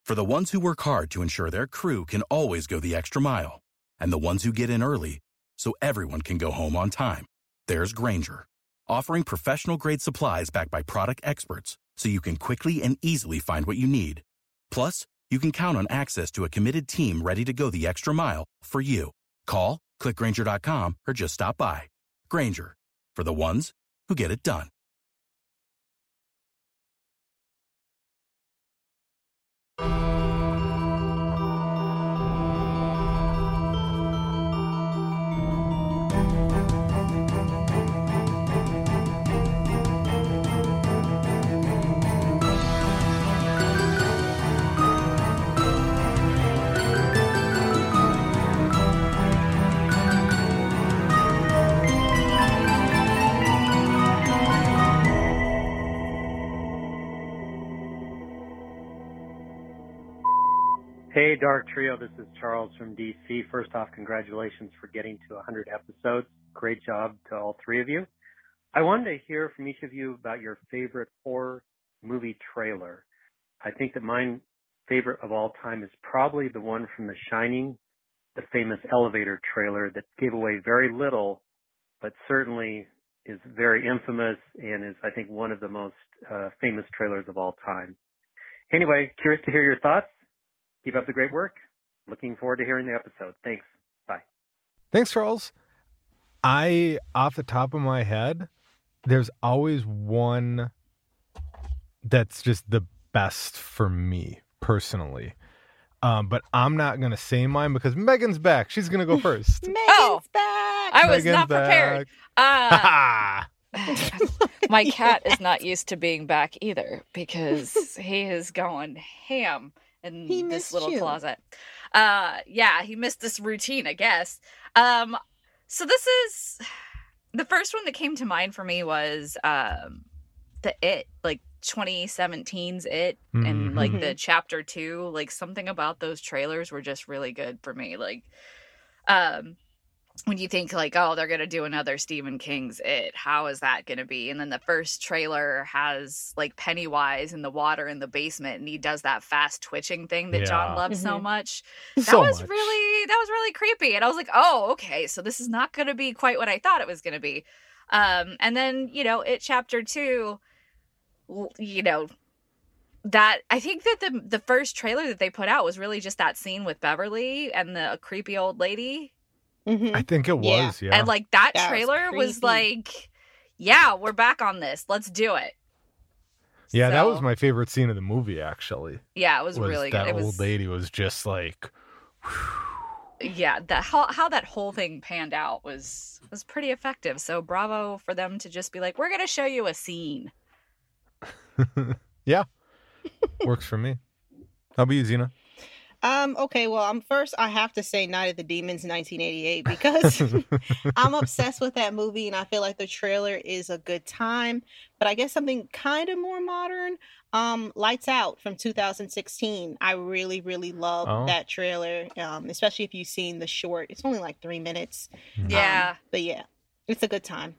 For the ones who work hard to ensure their crew can always go the extra mile, and the ones who get in early so everyone can go home on time, there's Grainger, offering professional-grade supplies backed by product experts so you can quickly and easily find what you need. Plus, you can count on access to a committed team ready to go the extra mile for you. Call, click Grainger.com, or just stop by. Grainger, for the ones who get it done. Hey, Dark Trio, this is Charles from DC. First off, congratulations for getting to 100 episodes. Great job to all three of you. I wanted to hear from each of you about your favorite horror movie trailer. I think that my favorite of all time is probably the one from The Shining, the famous elevator trailer that gave away very little, but certainly is very infamous and is, I think, one of the most famous trailers of all time. Anyway, curious to hear your thoughts. Keep up the great work. Looking forward to hearing the episode. Thanks. Bye. Thanks, Charles. Off the top of my head, there's always one that's just the best for me personally. But I'm not going to say mine because Megan's back. She's going to go first. Megan's back. I was not prepared. My cat is not used to being back either because he is going ham in this little closet. Yeah, he missed this routine, I guess. So this is the first one that came to mind for me was the It, like 2017's It, and like the chapter 2, like something about those trailers were just really good for me. Like when you think like, oh, they're going to do another Stephen King's It, how is that going to be? And then the first trailer has like Pennywise in the water in the basement, and he does that fast twitching thing that John loves so much. That was really creepy. And I was like, oh, okay, so this is not going to be quite what I thought it was going to be. And then, It chapter 2, that I think that the first trailer that they put out was really just that scene with Beverly and the creepy old lady. I think it was, yeah. And like that trailer was like, yeah, we're back on this. Let's do it. Yeah, that was my favorite scene of the movie, actually. Yeah, it was really good. That old lady was just like, whew. Yeah, how that whole thing panned out was pretty effective. So bravo for them to just be like, we're going to show you a scene. Yeah, works for me. How about you, Zena? Okay, well, first I have to say Night of the Demons 1988 because I'm obsessed with that movie and I feel like the trailer is a good time. But I guess something kind of more modern, Lights Out from 2016. I really, really love that trailer, especially if you've seen the short. It's only like 3 minutes. Yeah. But yeah, it's a good time.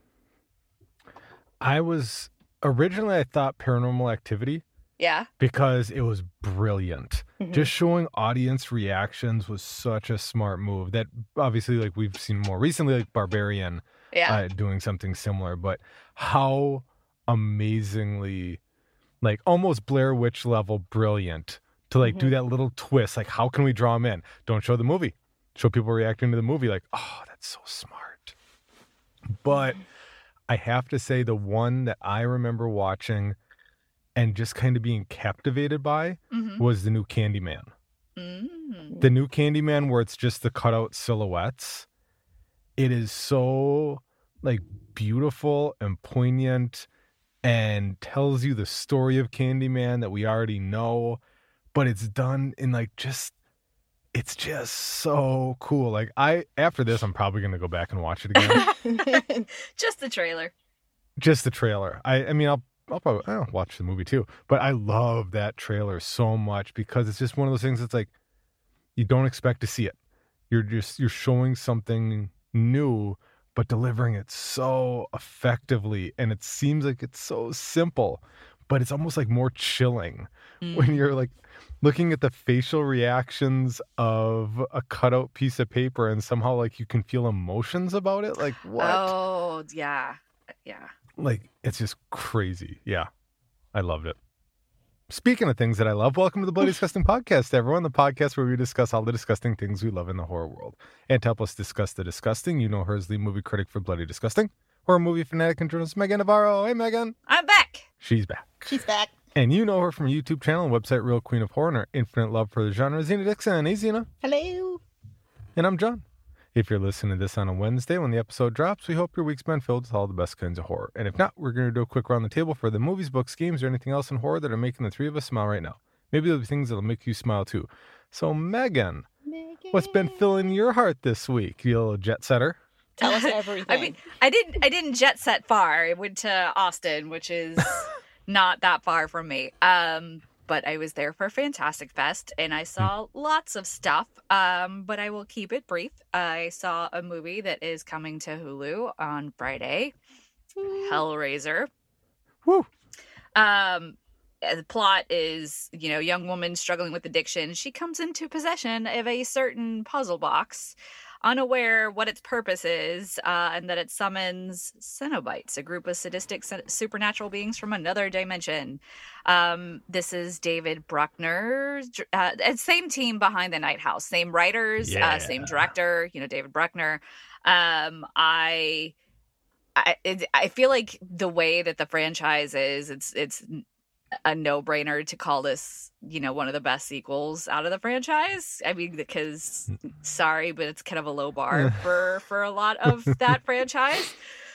Originally I thought Paranormal Activity. Yeah. Because it was brilliant. Just showing audience reactions was such a smart move that obviously like we've seen more recently, like Barbarian doing something similar, but how amazingly like almost Blair Witch level brilliant to like do that little twist. Like, how can we draw them in? Don't show the movie. Show people reacting to the movie like, oh, that's so smart. But I have to say the one that I remember watching and just kind of being captivated by was the new Candyman. The new Candyman where it's just the cutout silhouettes. It is so like beautiful and poignant and tells you the story of Candyman that we already know, but it's done in like it's just so cool. Like after this, I'm probably going to go back and watch it again. Just the trailer. Just the trailer. I mean, I'll watch the movie too, but I love that trailer so much because it's just one of those things that's like, you don't expect to see it. You're showing something new, but delivering it so effectively. And it seems like it's so simple, but it's almost like more chilling when you're like looking at the facial reactions of a cutout piece of paper and somehow like you can feel emotions about it. Like, what? Oh, yeah. Yeah. Like, it's just crazy. Yeah. I loved it. Speaking of things that I love, welcome to the Bloody Disgusting Podcast, everyone. The podcast where we discuss all the disgusting things we love in the horror world. And to help us discuss the disgusting, you know her as the movie critic for Bloody Disgusting, horror movie fanatic and journalist Megan Navarro. Hey, Megan. I'm back. She's back. She's back. And you know her from a YouTube channel and website Real Queen of Horror and her infinite love for the genre, Zena Dixon. Hey, Zena. Hello. And I'm John. If you're listening to this on a Wednesday when the episode drops, we hope your week's been filled with all the best kinds of horror. And if not, we're going to do a quick round the table for the movies, books, games, or anything else in horror that are making the three of us smile right now. Maybe there'll be things that'll make you smile too. So, Megan, what's been filling your heart this week? You little jet setter. Tell us everything. I mean, I didn't jet set far. I went to Austin, which is not that far from me. But I was there for Fantastic Fest, and I saw lots of stuff, but I will keep it brief. I saw a movie that is coming to Hulu on Friday, Hellraiser. Woo! The plot is, young woman struggling with addiction. She comes into possession of a certain puzzle box, unaware what its purpose is, and that it summons Cenobites, a group of sadistic supernatural beings from another dimension. This is David Bruckner, same team behind The Night House, same writers, same director, David Bruckner. I feel like the way that the franchise is, it's a no-brainer to call this, one of the best sequels out of the franchise. I mean, because sorry, but it's kind of a low bar for a lot of that franchise.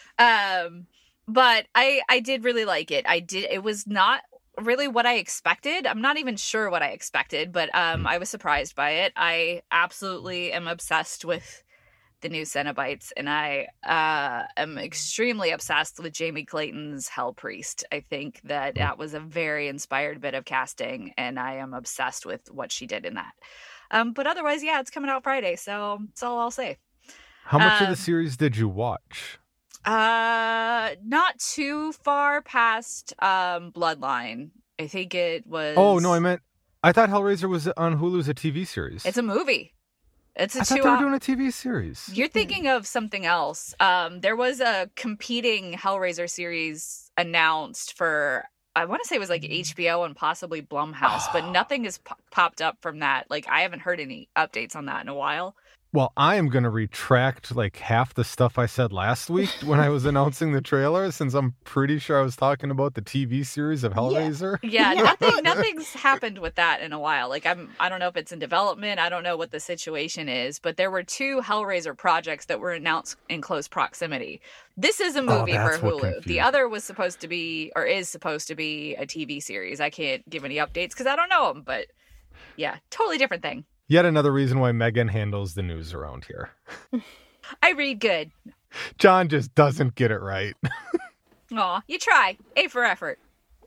But I did really like it. It was not really what I expected. I'm not even sure what I expected, but I was surprised by it. I absolutely am obsessed with the new Cenobites, and I am extremely obsessed with Jamie Clayton's Hell Priest. I think that was a very inspired bit of casting, and I am obsessed with what she did in that. But otherwise, yeah, it's coming out Friday, so that's all I'll say. How much of the series did you watch? Not too far past Bloodline. I think it was... Oh, no, I thought Hellraiser was on Hulu as a TV series. It's a movie. I thought they were doing a TV series. You're thinking of something else. There was a competing Hellraiser series announced for, I want to say it was like HBO and possibly Blumhouse, but nothing has popped up from that. Like, I haven't heard any updates on that in a while. Well, I am going to retract like half the stuff I said last week when I was announcing the trailer, since I'm pretty sure I was talking about the TV series of Hellraiser. Yeah, nothing's happened with that in a while. Like, I don't know if it's in development. I don't know what the situation is, but there were 2 Hellraiser projects that were announced in close proximity. This is a movie for Hulu. The other was supposed to be, or is supposed to be, a TV series. I can't give any updates because I don't know them, but yeah, totally different thing. Yet another reason why Megan handles the news around here. I read good. John just doesn't get it right. Aw, you try. A for effort.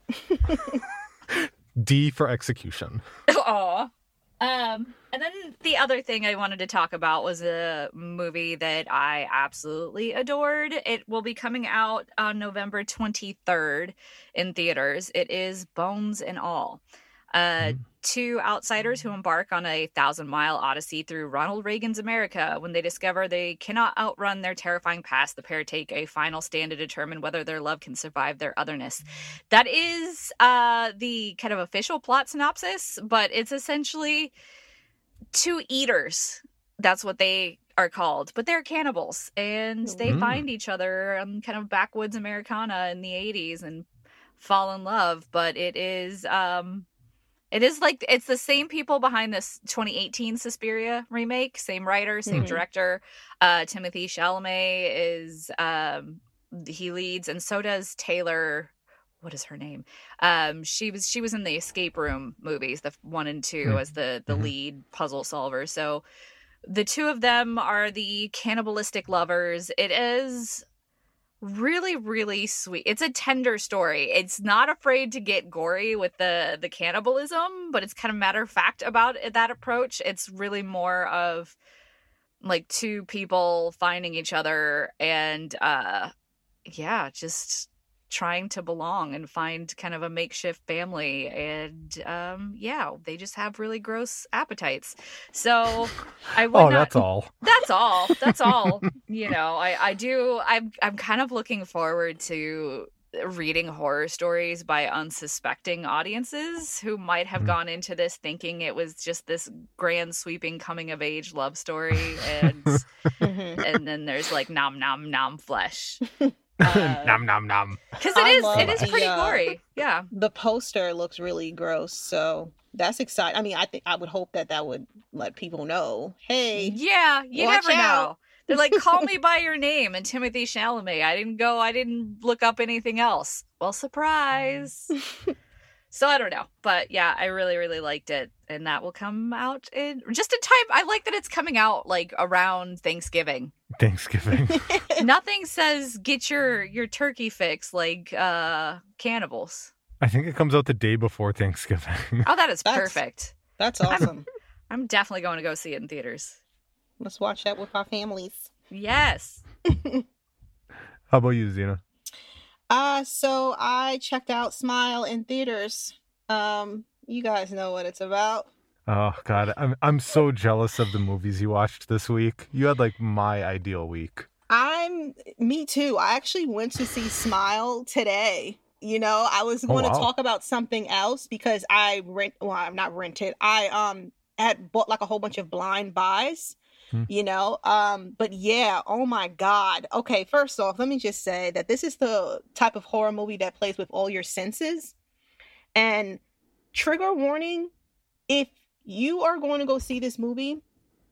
D for execution. Aw. And then the other thing I wanted to talk about was a movie that I absolutely adored. It will be coming out on November 23rd in theaters. It is Bones and All. 2 outsiders who embark on a 1,000-mile odyssey through Ronald Reagan's America. When they discover they cannot outrun their terrifying past, the pair take a final stand to determine whether their love can survive their otherness. That is the kind of official plot synopsis, but it's essentially 2 eaters. That's what they are called, but they're cannibals, and they find each other in kind of backwoods Americana in the 80s and fall in love. But it is like, it's the same people behind this 2018 Suspiria remake, same writer, same director. Timothée Chalamet is, he leads, and so does Taylor. What is her name? She was in the Escape Room movies, the 1 and 2, as the lead puzzle solver. So the 2 of them are the cannibalistic lovers. It is really, really sweet. It's a tender story. It's not afraid to get gory with the cannibalism, but it's kind of matter of fact about that approach. It's really more of like 2 people finding each other and just trying to belong and find kind of a makeshift family. And they just have really gross appetites. So I would that's all. That's all. That's all. I'm kind of looking forward to reading horror stories by unsuspecting audiences who might have gone into this thinking it was just this grand sweeping coming of age love story, and and then there's like nom nom nom flesh. Nom nom nom. Because it is pretty gory. Yeah. The poster looks really gross, so that's exciting. I mean, I would hope that would let people know, hey, yeah, you never know. They're like, call me by your name, and Timothée Chalamet. I didn't look up anything else. Well, surprise. So I don't know. But yeah, I really, really liked it. And that will come out in just in time. I like that it's coming out like around Thanksgiving. Nothing says get your turkey fix like Cannibals. I think it comes out the day before Thanksgiving. Oh, that's perfect. That's awesome. I'm definitely going to go see it in theaters. Let's watch that with our families. Yes. How about you, Zena? So I checked out Smile in theaters. You guys know what it's about. Oh God, I'm so jealous of the movies you watched this week. You had like my ideal week. Me too. I actually went to see Smile today. I was going to talk about something else because I had bought like a whole bunch of blind buys. But yeah, oh my God. Okay, first off, let me just say that this is the type of horror movie that plays with all your senses. And trigger warning, if you are going to go see this movie,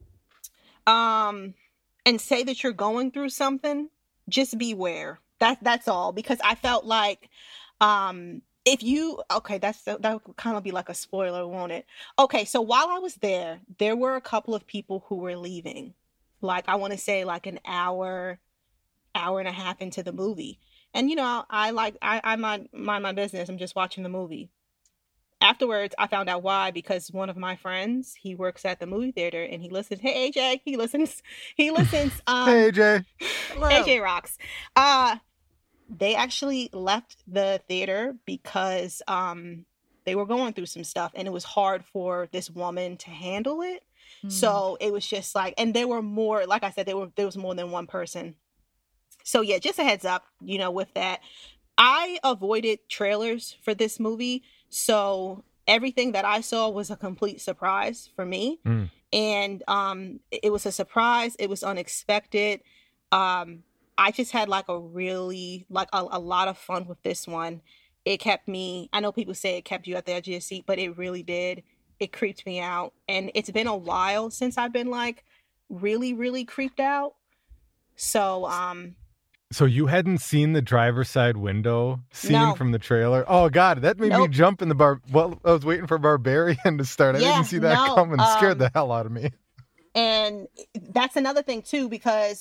and say that you're going through something, just beware. That's all. Because I felt like, that would kind of be like a spoiler, won't it? Okay, so while I was there were a couple of people who were leaving. Like, I want to say like an hour and a half into the movie. And, I mind my business. I'm just watching the movie. Afterwards, I found out why, because one of my friends, he works at the movie theater and he listens. Hey, AJ, he listens. Hey, AJ. Hello. AJ rocks. They actually left the theater because they were going through some stuff and it was hard for this woman to handle it. So it was just like, and there were more, like I said, there was more than one person. So yeah, just a heads up, with that. I avoided trailers for this movie. So everything that I saw was a complete surprise for me. And it was a surprise. It was unexpected. I just had like a really, like a lot of fun with this one. It kept me, I know people say it kept you at the edge of your seat, but it really did. It creeped me out. And it's been a while since I've been like really, really creeped out. So, So you hadn't seen the driver's side window scene from the trailer? Oh God, that made me jump in the bar. Well, I was waiting for Barbarian to start. I didn't see that coming. Scared the hell out of me. And that's another thing too, because,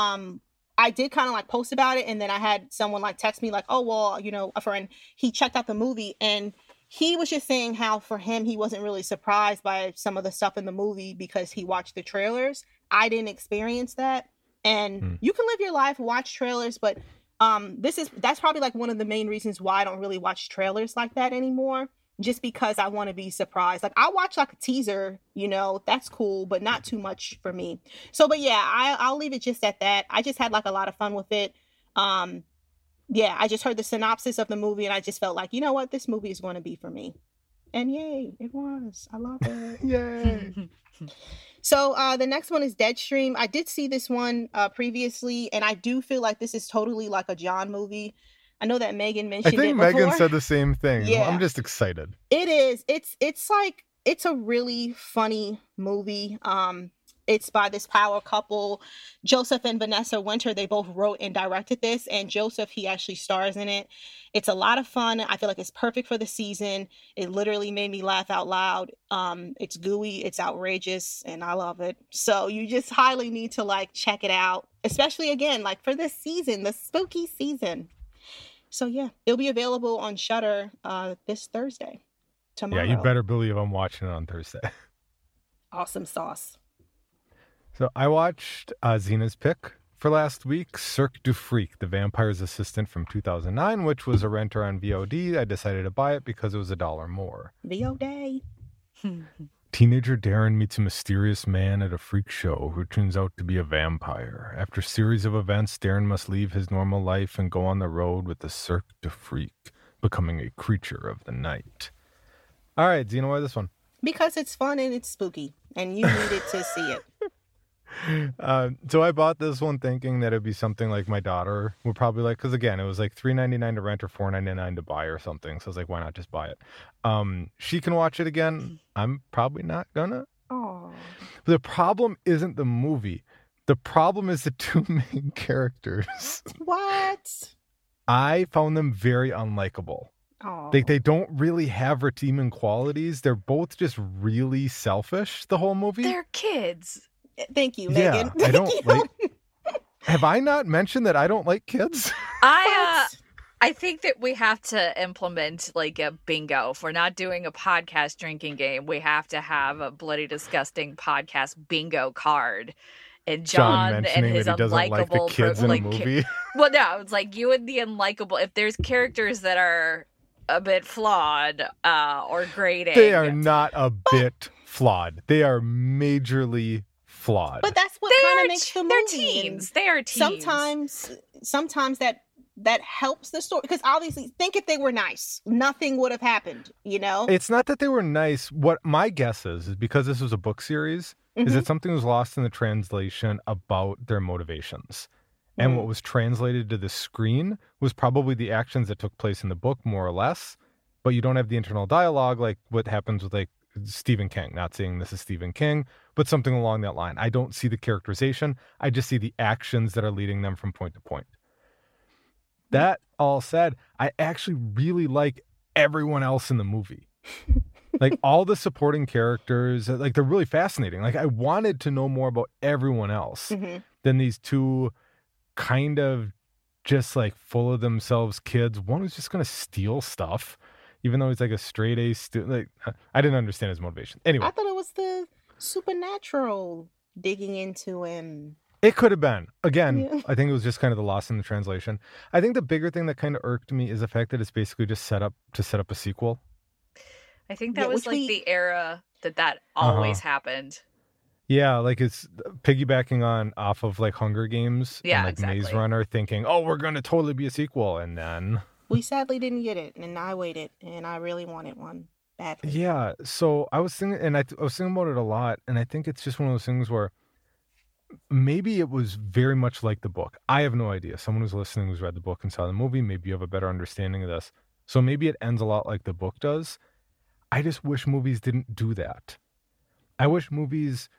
I did kind of like post about it, and then I had someone like text me like, oh, well, a friend, he checked out the movie and he was just saying how for him, he wasn't really surprised by some of the stuff in the movie because he watched the trailers. I didn't experience that. And you can live your life, watch trailers, but that's probably like one of the main reasons why I don't really watch trailers like that anymore. Just because I want to be surprised. Like, I watch like a teaser, that's cool, but not too much for me. So, but yeah, I'll leave it just at that. I just had like a lot of fun with it. I just heard the synopsis of the movie and I just felt like, you know what, this movie is going to be for me. And yay, it was. I love it. Yay. So the next one is Deadstream. I did see this one previously, and I do feel like this is totally like a John movie. I know that Megan mentioned it before. I think Megan said the same thing. Yeah. I'm just excited. It is. It's a really funny movie. It's by this power couple, Joseph and Vanessa Winter. They both wrote and directed this, and Joseph, he actually stars in it. It's a lot of fun. I feel like it's perfect for the season. It literally made me laugh out loud. It's gooey, it's outrageous, and I love it. So you just highly need to like check it out, especially again, like for this season, the spooky season. So yeah, it'll be available on Shudder this Thursday. Tomorrow. Yeah, you better believe I'm watching it on Thursday. Awesome sauce. So I watched Zena's pick for last week, Cirque du Freak, the vampire's assistant from 2009, which was a renter on VOD. I decided to buy it because it was $1 more. VOD. Teenager Darren meets a mysterious man at a freak show who turns out to be a vampire. After a series of events, Darren must leave his normal life and go on the road with the Cirque du Freak, becoming a creature of the night. All right, Zena, why this one? Because it's fun and it's spooky, and you needed to see it. So I bought this one thinking that it'd be something like my daughter would probably like, because again, it was like $3.99 to rent or $4.99 to buy or something. So I was like, why not just buy it? She can watch it again. I'm probably not gonna. Oh. The problem isn't the movie. The problem is the two main characters. What? I found them very unlikable. Oh. They don't really have redeeming qualities. They're both just really selfish the whole movie. They're kids. Thank you, Megan. Yeah, I don't like. Have I not mentioned that I don't like kids? I think that we have to implement like a bingo. If we're not doing a podcast drinking game, we have to have a Bloody Disgusting podcast bingo card. And John and his unlikable like the kids in a movie. Well, no, it's like you and the unlikable. If there's characters that are a bit flawed or grating, they are not a bit flawed. They are majorly flawed. But that's what kind of makes the movie. They're teens. They are teens. Sometimes that helps the story, because obviously, think if they were nice, nothing would have happened. You know, it's not that they were nice. What my guess is because this was a book series, is that something was lost in the translation about their motivations. And what was translated to the screen was probably the actions that took place in the book, more or less. But you don't have the internal dialogue like what happens with like Stephen King. Not saying this is Stephen King, but something along that line. I don't see the characterization. I just see the actions that are leading them from point to point. That all said, I actually really like everyone else in the movie. Like all the supporting characters, like they're really fascinating. Like I wanted to know more about everyone else than these two kind of just like full of themselves kids. One was just going to steal stuff, even though he's like a straight A student. Like, I didn't understand his motivation. Anyway. I thought it was the supernatural digging into him. It could have been. Again, I think it was just kind of the loss in the translation. I think the bigger thing that kind of irked me is the fact that it's basically just set up a sequel. I think that was like the era that always happened. Yeah, like it's piggybacking off of like Hunger Games and like exactly. Maze Runner, thinking, oh, we're going to totally be a sequel. And then we sadly didn't get it. And I waited, and I really wanted one badly. Yeah. So I was thinking, and I was thinking about it a lot. And I think it's just one of those things where maybe it was very much like the book. I have no idea. Someone who's listening who's read the book and saw the movie, maybe you have a better understanding of this. So maybe it ends a lot like the book does. I just wish movies didn't do that. I wish movies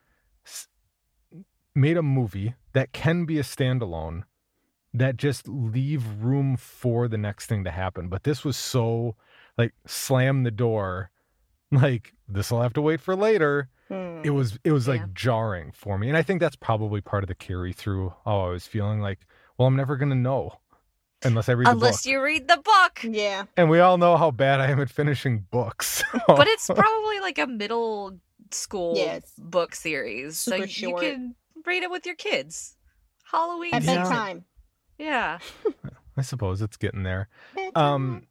made a movie that can be a standalone that just leave room for the next thing to happen. But this was so like slam the door, like this will have to wait for later. It was like jarring for me. And I think that's probably part of the carry through. Oh, I was feeling like, well, I'm never going to know unless I read the book. Unless you read the book. Yeah. And we all know how bad I am at finishing books. But it's probably like a middle school book series. Super so short. You can read it with your kids. Halloween. At bedtime. Yeah. I suppose it's getting there. Bedtime.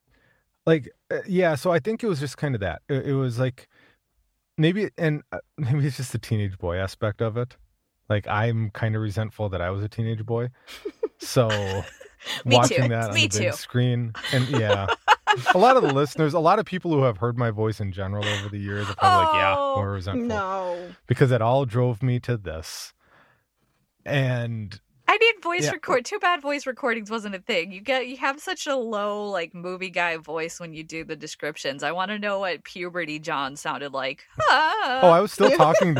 So I think it was just kind of that. It was like, maybe it's just the teenage boy aspect of it. Like, I'm kind of resentful that I was a teenage boy. So watching that on the big screen. And a lot of the listeners, a lot of people who have heard my voice in general over the years are probably more resentful. No. Because it all drove me to this. And I need voice record. Too bad voice recordings wasn't a thing. You have such a low like movie guy voice when you do the descriptions. I want to know what puberty John sounded like. Oh, I was still talking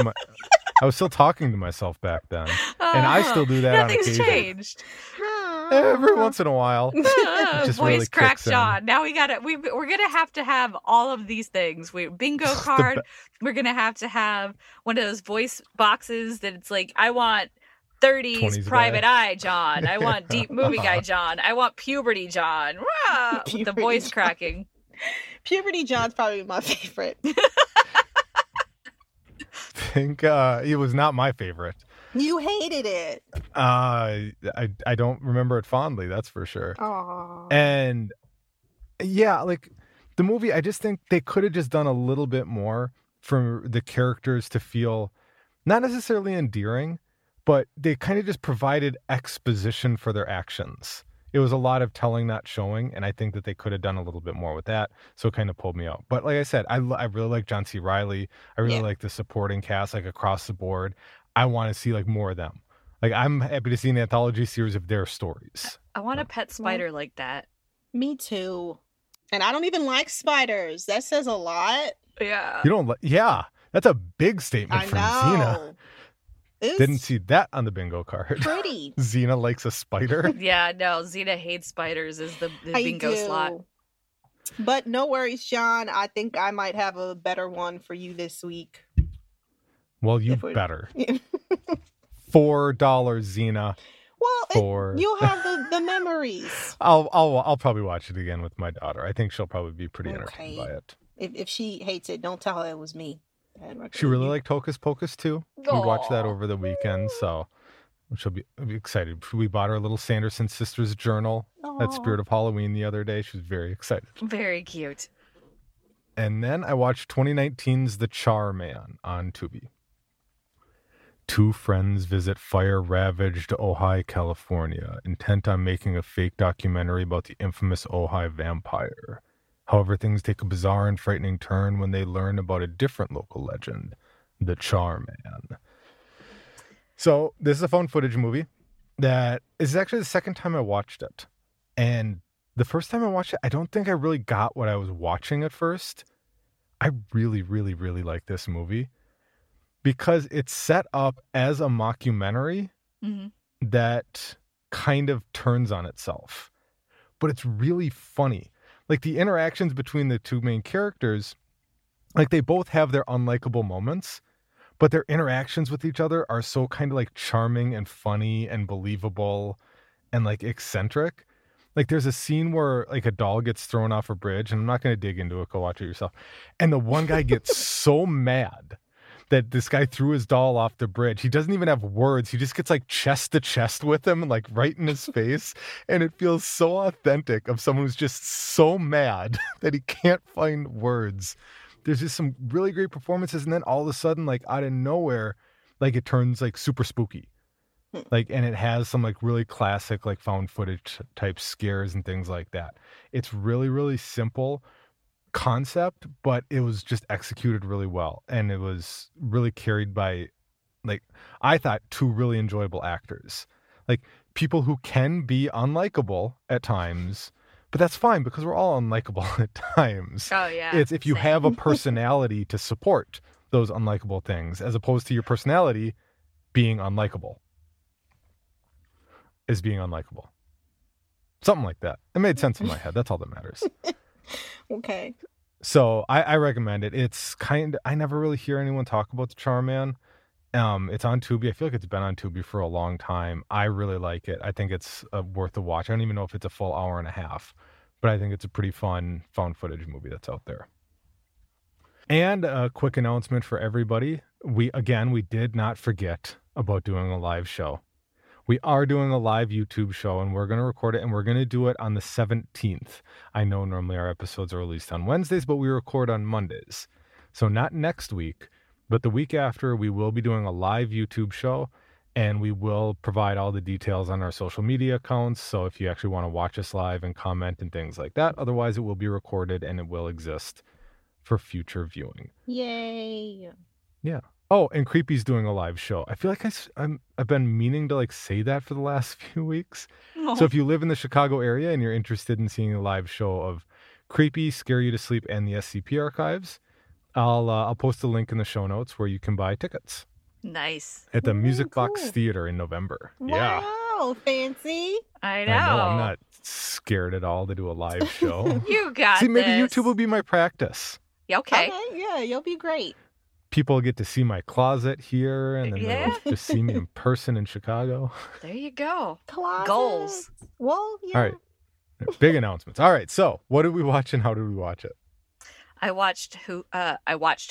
to myself back then, and I still do that. Nothing's changed. Every once in a while, voice really crack John. Now we're gonna have all of these things. Bingo card. We're gonna have one of those voice boxes that it's like, I want 30s private eye John. I want deep movie guy John. I want puberty John. With the voice cracking. Puberty John's probably my favorite. I think it was not my favorite. You hated it. I don't remember it fondly, that's for sure. Aww. And yeah, like the movie, I just think they could have just done a little bit more for the characters to feel not necessarily endearing, but they kind of just provided exposition for their actions. It was a lot of telling, not showing, and I think that they could have done a little bit more with that, so it kind of pulled me out. But like I said, I really like John C. Reilly. I really like the supporting cast, like across the board. I want to see like more of them. Like I'm happy to see an anthology series of their stories. I want a pet spider like that. Me too. And I don't even like spiders. That says a lot. Yeah. You don't? Yeah, that's a big statement from Xena. Didn't see that on the bingo card. Pretty. Xena likes a spider. Yeah, no, Xena hates spiders is the bingo slot. But no worries, John. I think I might have a better one for you this week. Well, you better. $4 Xena. Well, you'll have the memories. I'll probably watch it again with my daughter. I think she'll probably be pretty entertained by it. If she hates it, don't tell her it was me. She really liked Hocus Pocus too. Aww. We watched that over the weekend, so she'll be excited. We bought her a little Sanderson Sisters journal at Spirit of Halloween the other day. She was very excited. Very cute. And then I watched 2019's The Charman on Tubi. Two friends visit fire-ravaged Ojai, California, intent on making a fake documentary about the infamous Ojai vampire. However, things take a bizarre and frightening turn when they learn about a different local legend, the Charman. So, this is a found footage movie that is actually the second time I watched it. And the first time I watched it, I don't think I really got what I was watching at first. I really, really, really like this movie because it's set up as a mockumentary that kind of turns on itself. But it's really funny. Like the interactions between the two main characters, like they both have their unlikable moments, but their interactions with each other are so kind of like charming and funny and believable and like eccentric. Like there's a scene where like a doll gets thrown off a bridge, and I'm not going to dig into it, go watch it yourself. And the one guy gets so mad that this guy threw his doll off the bridge. He doesn't even have words. He just gets like chest to chest with him, like right in his face. And it feels so authentic of someone who's just so mad that he can't find words. There's just some really great performances. And then all of a sudden, like out of nowhere, like it turns like super spooky. Like, and it has some like really classic, like found footage type scares and things like that. It's really, really simple concept, but it was just executed really well, and it was really carried by, like, I thought, two really enjoyable actors, like people who can be unlikable at times, but that's fine because we're all unlikable at times. Oh yeah, it's if you have a personality to support those unlikable things, as opposed to your personality being unlikable, is being unlikable. Something like that. It made sense in my head. That's all that matters. Okay. So I recommend it. It's I never really hear anyone talk about the Charman. It's on Tubi. I feel like it's been on Tubi for a long time. I really like it. I think it's worth a watch. I don't even know if it's a full hour and a half, but I think it's a pretty fun found footage movie that's out there. And a quick announcement for everybody. We did not forget about doing a live show. We are doing a live YouTube show, and we're going to record it, and we're going to do it on the 17th. I know normally our episodes are released on Wednesdays, but we record on Mondays. So not next week, but the week after, we will be doing a live YouTube show, and we will provide all the details on our social media accounts. So if you actually want to watch us live and comment and things like that, otherwise it will be recorded and it will exist for future viewing. Yay. Yeah. Oh, and Creepy's doing a live show. I feel like I've been meaning to like say that for the last few weeks. Oh. So if you live in the Chicago area and you're interested in seeing a live show of Creepy, Scare You to Sleep, and the SCP archives, I'll post a link in the show notes where you can buy tickets. Nice. At the Music Box Theater in November. Yeah. Wow, fancy. I know. I'm not scared at all to do a live show. You got See, maybe YouTube will be my practice. Okay. Yeah, you'll be great. People get to see my closet here, and then they'll just see me in person in Chicago. There you go. Closet. Goals. Well, yeah. All right. Big announcements. All right. So what did we watch and how did we watch it? I watched Hulu. I watched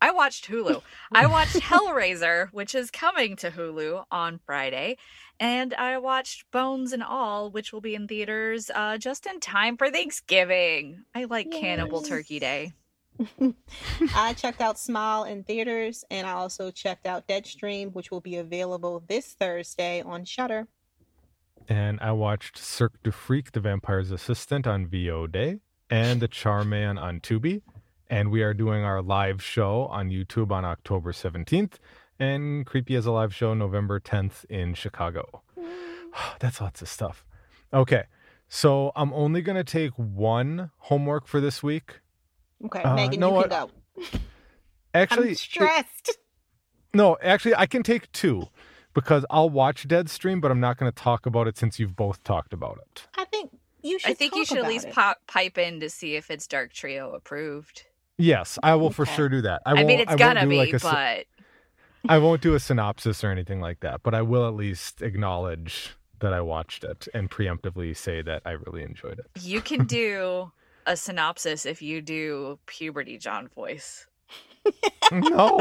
Hellraiser, which is coming to Hulu on Friday. And I watched Bones and All, which will be in theaters just in time for Thanksgiving. I like Cannibal Turkey Day. I checked out Smile in theaters, and I also checked out Deadstream, which will be available this Thursday on Shudder. And I watched Cirque du Freak, The Vampire's Assistant on VOD, and The Charman on Tubi. And we are doing our live show on YouTube on October 17th. And Creepy has a live show November 10th in Chicago. That's lots of stuff. Okay, so I'm only going to take one homework for this week. Okay, Megan, you can go. Actually, I'm stressed. Actually, I can take two because I'll watch Deadstream, but I'm not going to talk about it since you've both talked about it. I think you should at least pipe in to see if it's Dark Trio approved. Yes, I will for sure do that. I mean, it's gonna be, but I won't do a synopsis or anything like that, but I will at least acknowledge that I watched it and preemptively say that I really enjoyed it. You can do a synopsis if you do Puberty John voice. No.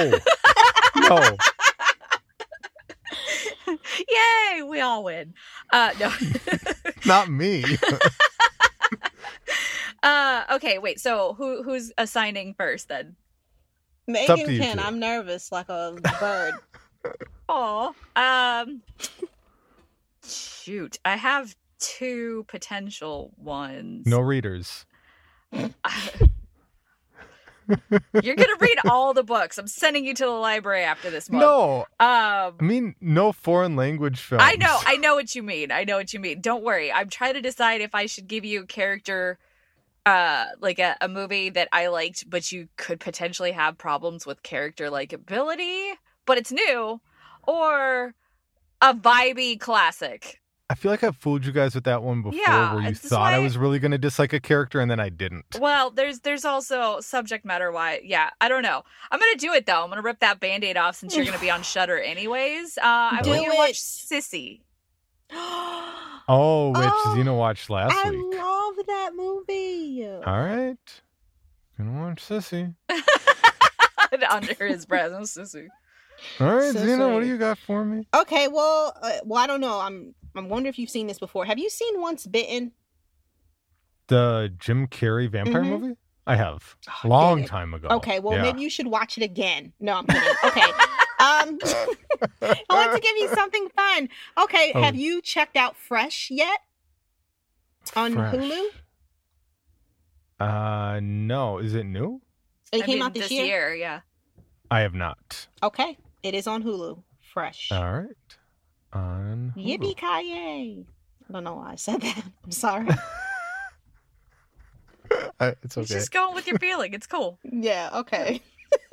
Yay, we all win. No. Not me. Okay, wait, so who's assigning first then? Megan can. I'm nervous like a bird. Aw. Shoot. I have two potential ones. No readers. You're gonna read all the books. I'm sending you to the library after this month. No. I mean, no foreign language films. I know what you mean. Don't worry. I'm trying to decide if I should give you a character like a movie that I liked, but you could potentially have problems with character likability, but it's new, or a vibey classic. I feel like I've fooled you guys with that one before, where you thought I was really going to dislike a character and then I didn't. Well, there's also subject matter why. Yeah, I don't know. I'm going to do it though. I'm going to rip that Band-Aid off since you're going to be on Shudder anyways. I want you to watch Sissy. Which Zena watched last week. I love that movie. All right. Gonna watch Sissy. Under his breath, Sissy. All right, Sissy. Zena, what do you got for me? Okay, well, I don't know. I'm wondering if you've seen this before. Have you seen Once Bitten? The Jim Carrey vampire movie? I have. Long time ago. Okay, well, maybe you should watch it again. No, I'm kidding. Okay. I want to give you something fun. Okay, have you checked out Fresh yet? On Hulu? No. Is it new? It came out this year, yeah. I have not. Okay, it is on Hulu. Fresh. All right. On Hulu. Yippee-ki-yay. I don't know why I said that. I'm sorry. It's okay. Just going with your feeling. It's cool. Yeah, okay.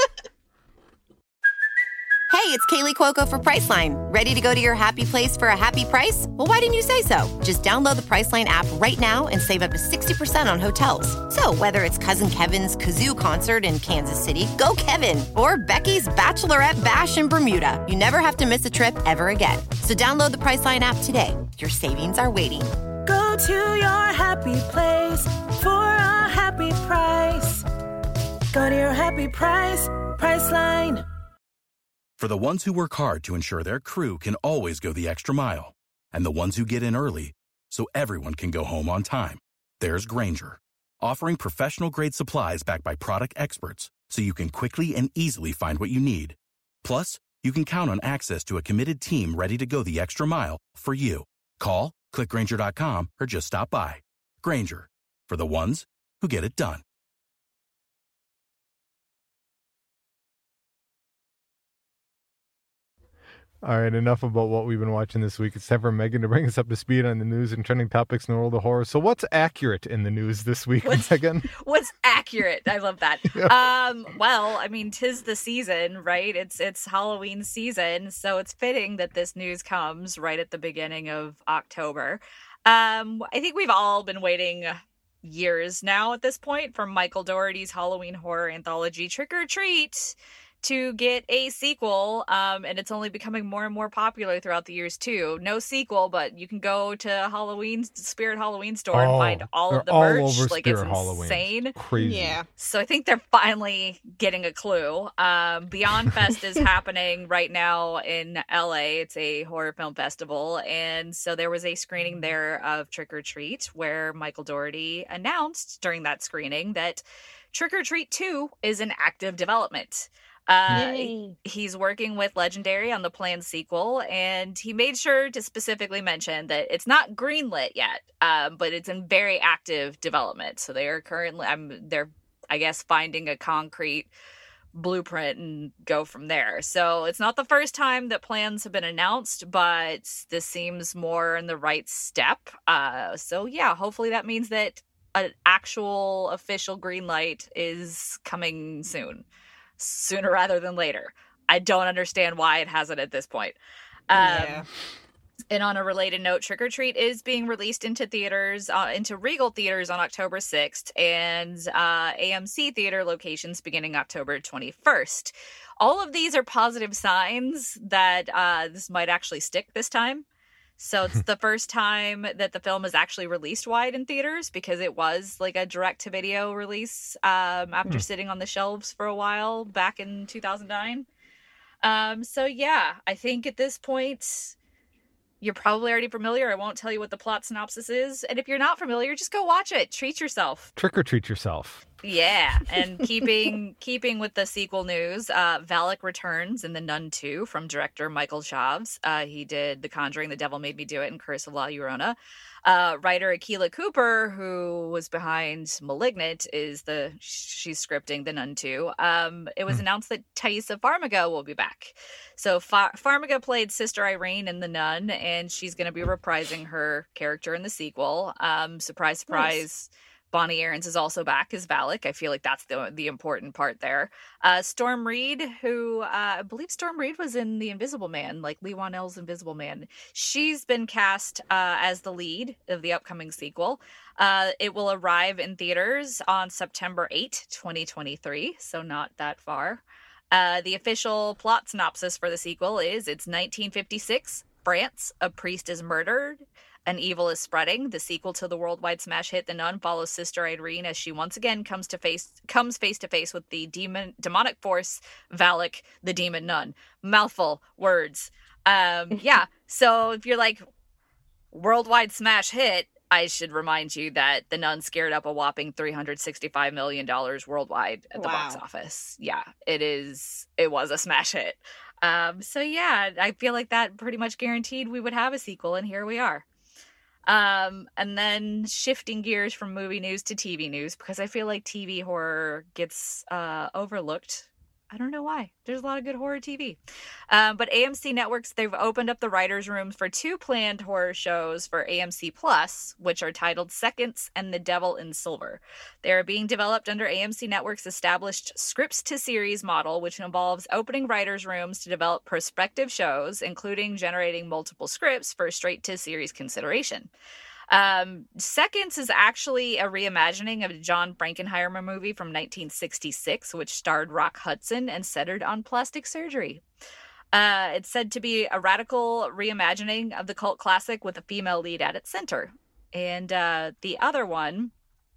Hey, it's Kaylee Cuoco for Priceline. Ready to go to your happy place for a happy price? Well, why didn't you say so? Just download the Priceline app right now and save up to 60% on hotels. So whether it's Cousin Kevin's Kazoo Concert in Kansas City, go Kevin, or Becky's Bachelorette Bash in Bermuda, you never have to miss a trip ever again. So download the Priceline app today. Your savings are waiting. Go to your happy place for a happy price. Go to your happy price, Priceline. For the ones who work hard to ensure their crew can always go the extra mile, and the ones who get in early so everyone can go home on time, there's Grainger, offering professional-grade supplies backed by product experts so you can quickly and easily find what you need. Plus, you can count on access to a committed team ready to go the extra mile for you. Call, click Grainger.com, or just stop by. Grainger, for the ones who get it done. All right, enough about what we've been watching this week. It's time for Megan to bring us up to speed on the news and trending topics in the world of horror. So what's accurate in the news this week, Megan? What's accurate? I love that. Yeah. Well, I mean, 'tis the season, right? It's Halloween season, so it's fitting that this news comes right at the beginning of October. I think we've all been waiting years now at this point for Michael Dougherty's Halloween horror anthology Trick or Treat to get a sequel, and it's only becoming more and more popular throughout the years too. No sequel, but you can go to Spirit Halloween store and find all of the merch. All over like Spirit it's insane. Halloween. Crazy. Yeah. So I think they're finally getting a clue. Beyond Fest is happening right now in LA. It's a horror film festival, and so there was a screening there of Trick or Treat where Michael Dougherty announced during that screening that Trick or Treat 2 is in active development. He's working with Legendary on the planned sequel, and he made sure to specifically mention that it's not greenlit yet, but it's in very active development. So they are currently, they're, I guess, finding a concrete blueprint and go from there. So it's not the first time that plans have been announced, but this seems more in the right step. So yeah, hopefully that means that an actual official green light is coming sooner rather than later. I don't understand why it hasn't at this point. And on a related note, Trick or Treat is being released into theaters, into Regal theaters on October 6th, and AMC theater locations beginning October 21st. All of these are positive signs that this might actually stick this time. So it's the first time that the film is actually released wide in theaters, because it was like a direct-to-video release after sitting on the shelves for a while back in 2009. So yeah, I think at this point, you're probably already familiar. I won't tell you what the plot synopsis is. And if you're not familiar, just go watch it. Treat yourself. Trick or treat yourself. Yeah. And keeping with the sequel news, Valak returns in The Nun 2 from director Michael Chaves. He did The Conjuring, The Devil Made Me Do It, and Curse of La Llorona. Writer Akilah Cooper, who was behind Malignant, she's scripting The Nun 2. It was announced that Taissa Farmiga will be back. So Farmiga played Sister Irene in The Nun, and she's going to be reprising her character in the sequel. Surprise, surprise. Nice. Bonnie Aarons is also back as Valak. I feel like that's the important part there. Storm Reed, who I believe Storm Reed was in The Invisible Man, like Lee Whannell's Invisible Man. She's been cast as the lead of the upcoming sequel. It will arrive in theaters on September 8, 2023, so not that far. The official plot synopsis for the sequel is it's 1956, France, a priest is murdered. An evil is spreading. The sequel to the worldwide smash hit The Nun follows Sister Irene as she once again comes face to face with the demonic force Valak, the demon nun. Mouthful words. Yeah. So if you're like worldwide smash hit, I should remind you that The Nun scared up a whopping $365 million worldwide at the box office. Yeah, it was a smash hit. So yeah, I feel like that pretty much guaranteed we would have a sequel, and here we are. And then shifting gears from movie news to TV news, because I feel like TV horror gets overlooked. I don't know why. There's a lot of good horror TV. But AMC Networks, they've opened up the writers' rooms for 2 planned horror shows for AMC Plus, which are titled Seconds and The Devil in Silver. They are being developed under AMC Networks' established scripts-to-series model, which involves opening writers' rooms to develop prospective shows, including generating multiple scripts for straight-to-series consideration. Seconds is actually a reimagining of a John Frankenheimer movie from 1966, which starred Rock Hudson and centered on plastic surgery. It's said to be a radical reimagining of the cult classic with a female lead at its center. And the other one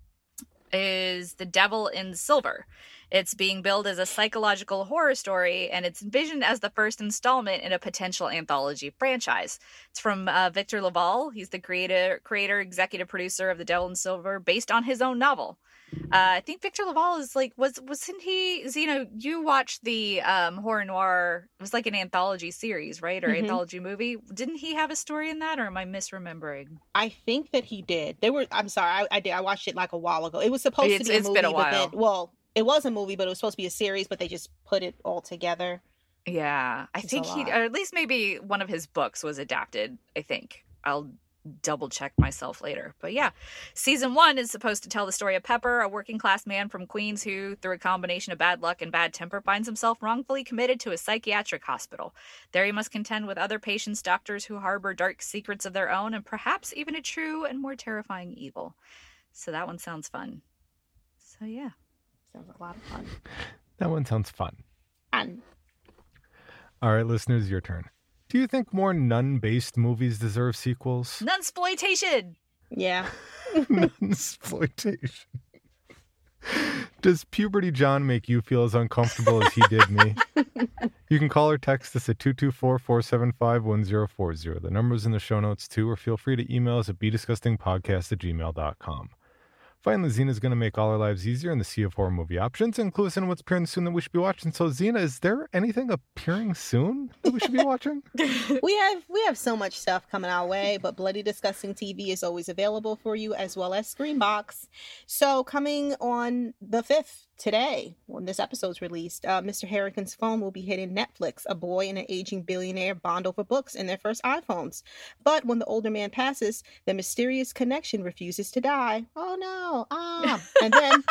is The Devil in Silver. It's being billed as a psychological horror story, and it's envisioned as the first installment in a potential anthology franchise. It's from Victor LaValle. He's the creator, executive producer of The Devil in Silver, based on his own novel. I think Victor LaValle is like, wasn't he, Zeno, you watched the horror noir, it was like an anthology series, right? Or anthology movie. Didn't he have a story in that, or am I misremembering? I think that he did. I'm sorry, I did. I watched it like a while ago. It was supposed to be a movie. It's been a while. It was a movie, but it was supposed to be a series, but they just put it all together. Yeah. I think or at least maybe one of his books was adapted, I think. I'll double check myself later. But yeah, season 1 is supposed to tell the story of Pepper, a working class man from Queens who, through a combination of bad luck and bad temper, finds himself wrongfully committed to a psychiatric hospital. There he must contend with other patients, doctors who harbor dark secrets of their own, and perhaps even a true and more terrifying evil. So that one sounds fun. So yeah. Sounds like a lot of fun. That one sounds fun. fun. All right, listeners, your turn. Do you think more nun-based movies deserve sequels? Nunsploitation! Yeah. Nunsploitation. Does Puberty John make you feel as uncomfortable as he did me? You can call or text us at 224-475-1040. The number's in the show notes too, or feel free to email us at bedisgustingpodcast@gmail.com. Finally, Zena's going to make all our lives easier in the sea of horror movie options and clue us in what's appearing soon that we should be watching. So, Zena, is there anything appearing soon that we should be watching? We have so much stuff coming our way, but Bloody Disgusting TV is always available for you, as well as Screenbox. So, coming on the 5th, today, when this episode's released, Mr. Harrigan's phone will be hitting Netflix. A boy and an aging billionaire bond over books and their first iPhones. But when the older man passes, the mysterious connection refuses to die. Oh no! And then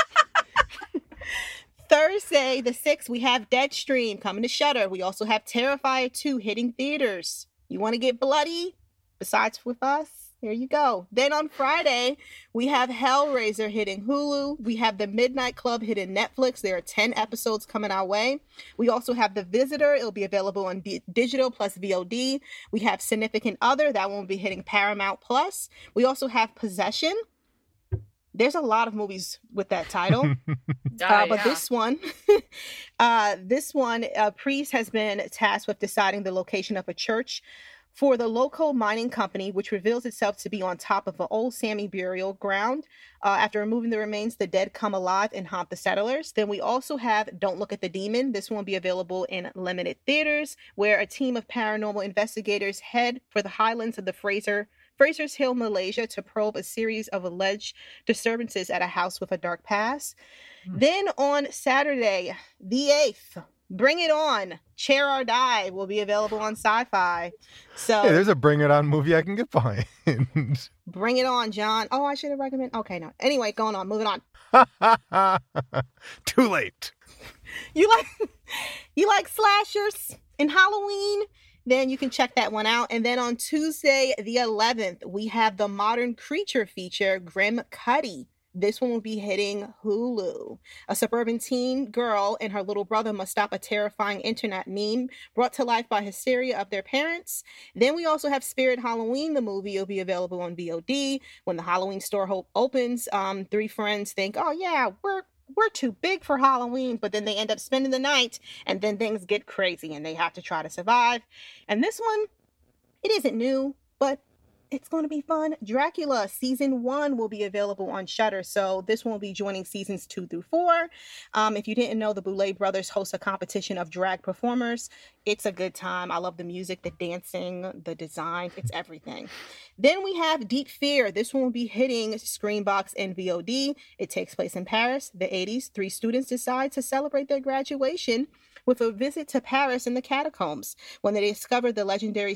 Thursday, the 6th, we have Deadstream coming to Shudder. We also have Terrifier 2 hitting theaters. You want to get bloody? Besides with us? There you go. Then on Friday, we have Hellraiser hitting Hulu. We have The Midnight Club hitting Netflix. There are 10 episodes coming our way. We also have The Visitor. It'll be available on digital plus VOD. We have Significant Other. That one will be hitting Paramount Plus. We also have Possession. There's a lot of movies with that title. But this one, Priest has been tasked with deciding the location of a church for the local mining company, which reveals itself to be on top of an old Sami burial ground. After removing the remains, the dead come alive and haunt the settlers. Then we also have Don't Look at the Demon. This one will be available in limited theaters, where a team of paranormal investigators head for the highlands of the Fraser's Hill, Malaysia, to probe a series of alleged disturbances at a house with a dark past. Then on Saturday, the 8th, Bring It On, Chair or Die will be available on Sci-Fi. So hey, there's a Bring It On movie I can get behind. Bring it on, John. Oh, I should have recommended. Okay, no. Anyway, going on, moving on. Too late. You like slashers and Halloween? Then you can check that one out. And then on Tuesday, the 11th, we have the modern creature feature, Grim Cuddy. This one will be hitting Hulu. A suburban teen girl and her little brother must stop a terrifying internet meme brought to life by hysteria of their parents. Then we also have Spirit Halloween, the movie. Will be available on VOD. When the Halloween store opens, 3 friends think, oh yeah, we're too big for Halloween, but then they end up spending the night, and then things get crazy, and they have to try to survive. And this one, it isn't new, but it's going to be fun. Dracula season 1 will be available on Shudder, so this one will be joining seasons 2 through 4. If you didn't know, the Boulet brothers host a competition of drag performers. It's a good time. I love the music, the dancing, the design. It's everything. Then we have Deep Fear. This one will be hitting Screenbox and VOD. It takes place in Paris, the 80s. 3 students decide to celebrate their graduation with a visit to Paris in the catacombs. When they discover the legendary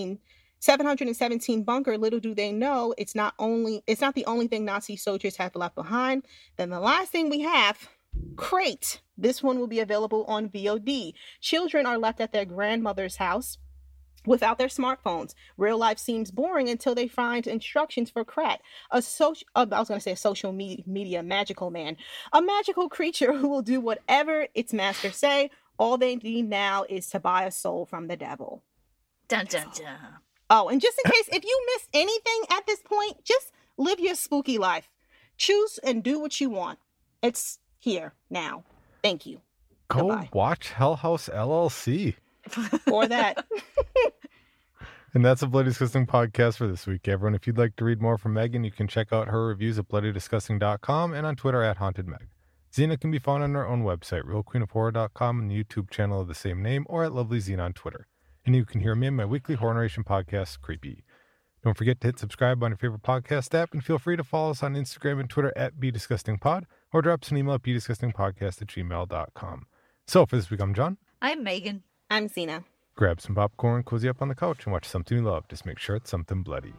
717 bunker, little do they know it's not the only thing Nazi soldiers have left behind. Then the last thing we have, Crate. This one will be available on VOD. Children are left at their grandmother's house without their smartphones. Real life seems boring until they find instructions for Krat, a social media magical man, a magical creature who will do whatever its masters say. All they need now is to buy a soul from the devil. Dun dun dun. Oh, and just in case, if you miss anything at this point, just live your spooky life. Choose and do what you want. It's here now. Thank you. Go Goodbye. Watch Hell House LLC. Or that. And that's a Bloody Disgusting podcast for this week, everyone. If you'd like to read more from Megan, you can check out her reviews at bloodydisgusting.com and on Twitter at HauntedMeg. Xena can be found on her own website, realqueenofhorror.com, and the YouTube channel of the same name, or at Lovely Xena on Twitter. And you can hear me in my weekly horror narration podcast, Creepy. Don't forget to hit subscribe on your favorite podcast app, and feel free to follow us on Instagram and Twitter at BeDisgustingPod, or drop us an email at BeDisgustingPodcast@gmail.com. So for this week, I'm John. I'm Megan. I'm Xena. Grab some popcorn, cozy up on the couch, and watch something you love. Just make sure it's something bloody.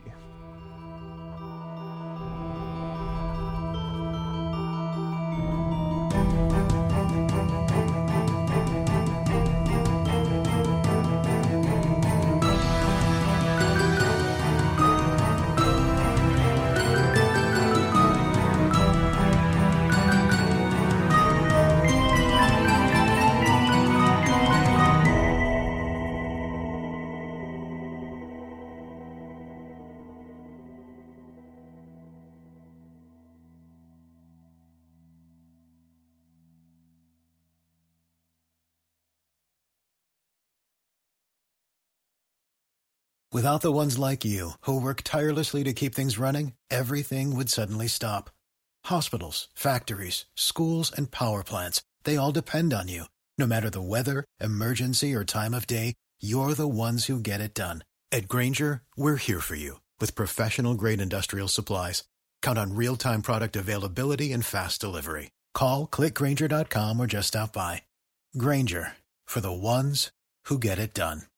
Without the ones like you, who work tirelessly to keep things running, everything would suddenly stop. Hospitals, factories, schools, and power plants, they all depend on you. No matter the weather, emergency, or time of day, you're the ones who get it done. At Grainger, we're here for you with professional-grade industrial supplies. Count on real-time product availability and fast delivery. Call, click Grainger.com, or just stop by. Grainger, for the ones who get it done.